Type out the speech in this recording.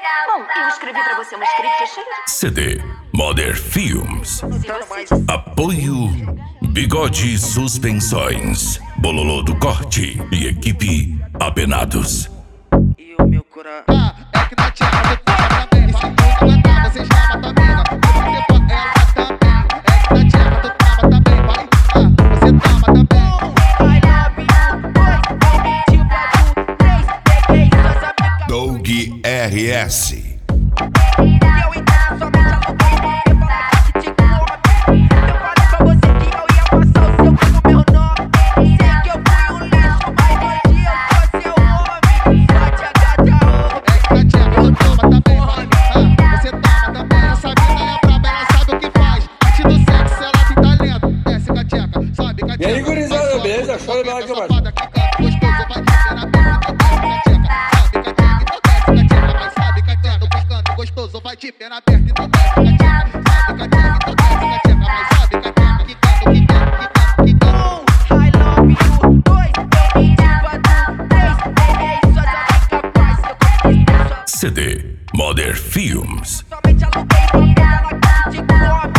Bom, eu escrevi pra você uma script cheia de... CD Mother Films. Apoio Bigode Suspensões, Bololô do Corte e equipe Apenados. E o meu coração É que na tia você fala também. Se tu matar, você chama tua amiga. Você pode ela também. É que na tia tu tava também, vai. Você toma também. Doug RS. E aí, gurizada, beleza? Chora na hora que eu mais. Gostoso, vai de perna aberta e tu desce, cateca. Sabe, cateca, então desce, cateca. Mas sabe, cateca, que I love you, 2, eu me digo a tu, 3, é isso, essa fica paz, eu conquistei sua... CD Mother Films. Somente aluguei uma pedra na casa de come.